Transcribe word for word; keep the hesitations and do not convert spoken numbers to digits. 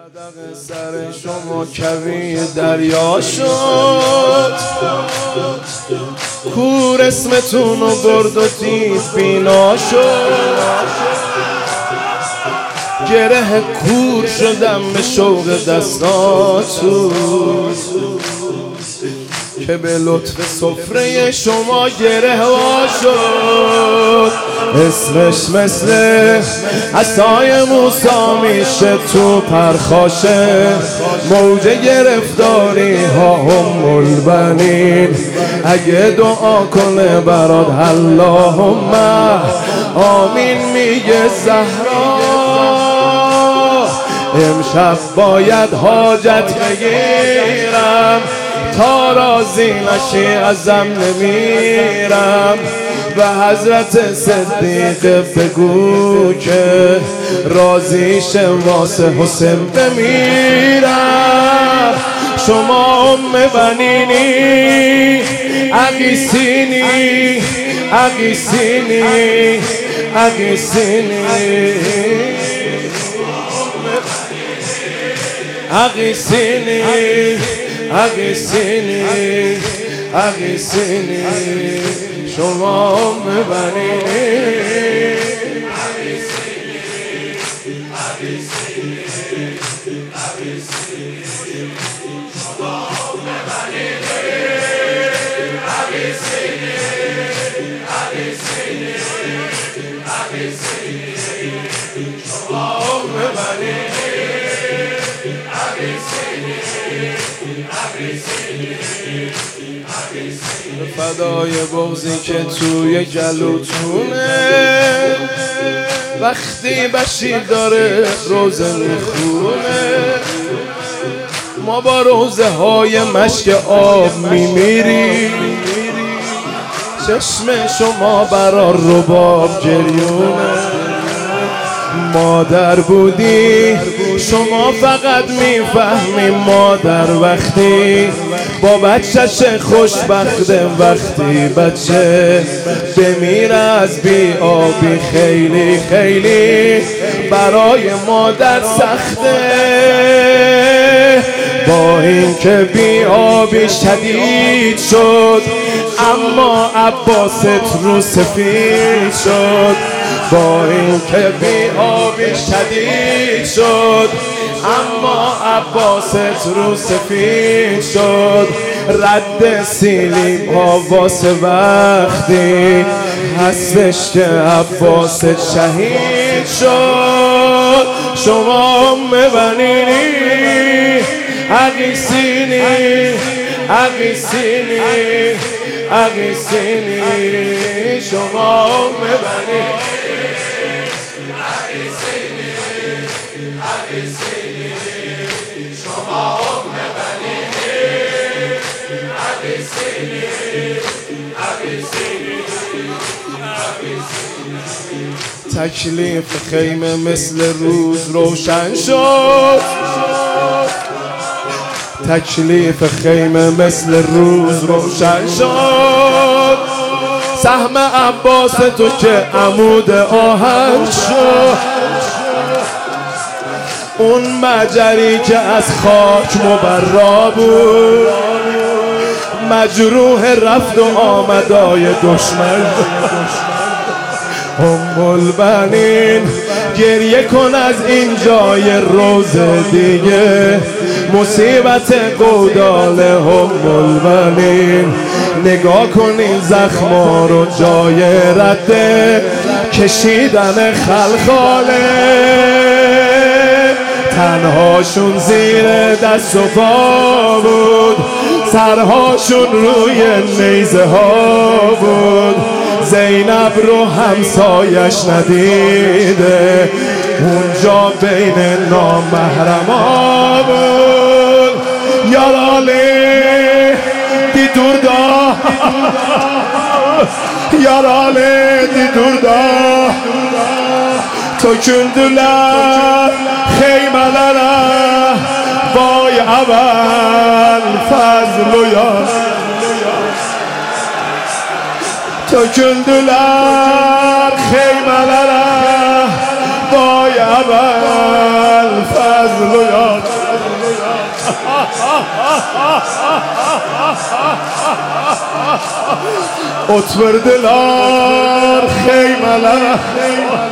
قدق سر شما کوی دریا شد، کور اسمتون رو برد و دید بینا شد. گره کور شدم به شوق دستاتون که به لطف سفره شما گره وا شد. اسمش مثل عصای موسی میشه تو پرخاشه، موج گرفتاری ها هم البنین. اگه دعا کنه برات اللهم آمین میگه زهرا. امشب باید حاجت بگیرم، تا راضی نشی ازم نمیرم. و حضرت صدیق بگو که راضی شه واسه حسین بمیرم. شما ام بنینی اغیثینی اغیثینی اغیثینی اغیثینی اغیثینی اغیثینی شما ام بنینی فدای بغضی که توی گلوتونه، وقتی بشیر داره روزه میخونه. ما با روزه های مشک آب میمیریم، چشم شما برا رباب گریونه. مادر بودی شما فقط میفهمی مادر وقتی با بچهش خوشبخته، وقتی بچه بمیره از بی آبی خیلی خیلی برای مادر سخته. با این که بی آبی شدید شد، اما عباست رو سفید شد. با این که بی آبی شدید شد، اما عباست رو سفید شد. رد سیلیم ها واسه وقتی هستش که عباست شهید شد. شما ام بنینی اغیثینی اغیثینی اغیثینی شما ام بنینی تکلیف خیمه مثل روز روشن شد، تکلیف خیمه مثل روز روشن شد. سهم عباس تو که عمود آهن شد، اون مجری که از خاک مبرا بود، مجروح رفت و آمدای دشمن. ام البنین گریه کن از این جای روزه دیگه، مصیبت قودال ام البنین. نگاه کن این زخما رو جای رده کشیدن خلخاله. تنهاشون زیر دست و پا بود، سرهاشون روی نیزه ها بود. زینب رو همسایش ندیده، اونجا بین نامحرما بود. یاراله دی دور دا یاراله دی دور دا töküldüler xeymələrə, vay əvəl fəzl-ü yar. Töküldüler xeymələrə, vay əvəl fəzl-ü yar. Otverdiler heymeler